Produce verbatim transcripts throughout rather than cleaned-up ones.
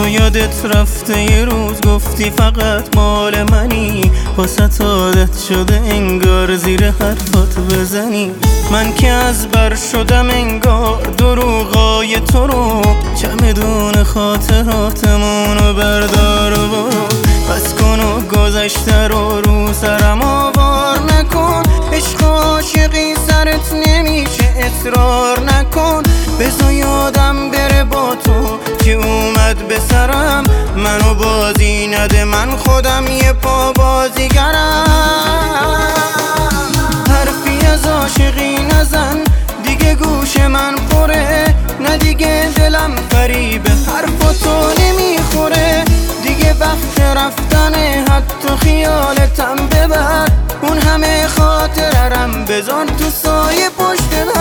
یادت رفته یه روز گفتی فقط مال منی، واسه عادت شده انگار زیر حرفات بزنی. من که از بر شدم انگار دروغای تو رو، چمدون خاطراتمونو بردار و برو. بس کن و گذشته رو رو سرم آوار نکن، عشق عاشقی سرت نمیشه اصرار نکن. بذار یادم بره با تو که اومد به سرم، منو بازی نده من خودم یه پا بازیگرم. حرفی از عاشقی نزن دیگه گوش من پره، نه دیگه دلم فریب حرفاتو نمیخوره. دیگه وقت رفتنه حتی خیالتم ببر، اون همه خاطرم بذار تو سایه پشت در.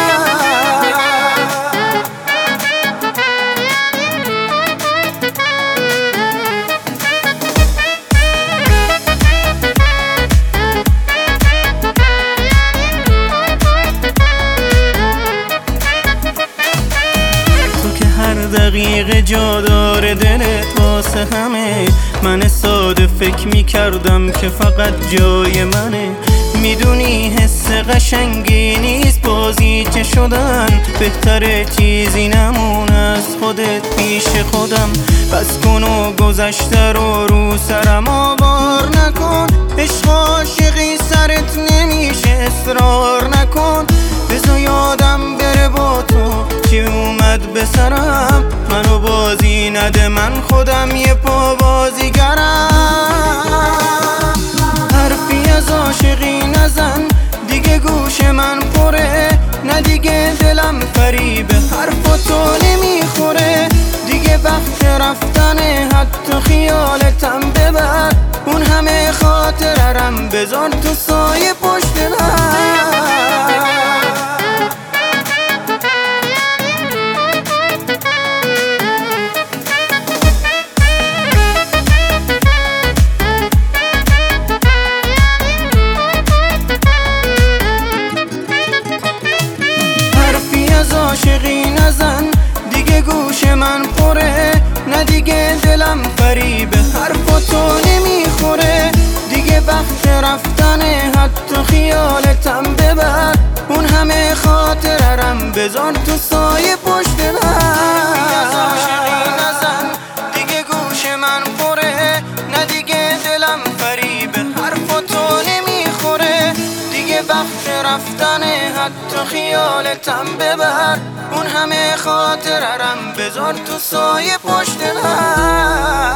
دقیقه جا داره دلت واسه همه، من ساده فکر میکردم که فقط جای منه. میدونی حس قشنگی نیست بازی چه شدن، بهتره چیزی نمونه از خودت پیش خودم. بس کن و گذشته رو رو سرم آوار نکن، عشق عاشقی سرت نمیشه اصرار نکن. بذار یادم بره با تو چی اومد به سرم، منو بازی نده من خودم یه پا بازیگرم. حرفی از عاشقی نزن دیگه گوش من پره، نه دیگه دلم فریب حرفاتو نمیخوره. دیگه وقت رفتنه حتی خیالتم ببر، اون همه خاطرم بذار تو سایه پشت در. عاشقی نزن دیگه گوش من پره، نه دیگه دلم فریب حرفاتو نمیخوره. دیگه وقت رفتنه حتی خیالتم ببر، اون همه خاطرم بذار تو سایه پشت در. عاشقی نزن دیگه گوش من پره، نه دیگه دلم فریب حرفاتو نمیخوره. دیگه وقت رفتنه حتی خیالتم ببر، اون همه خاطرم بذار تو سایه پشت در.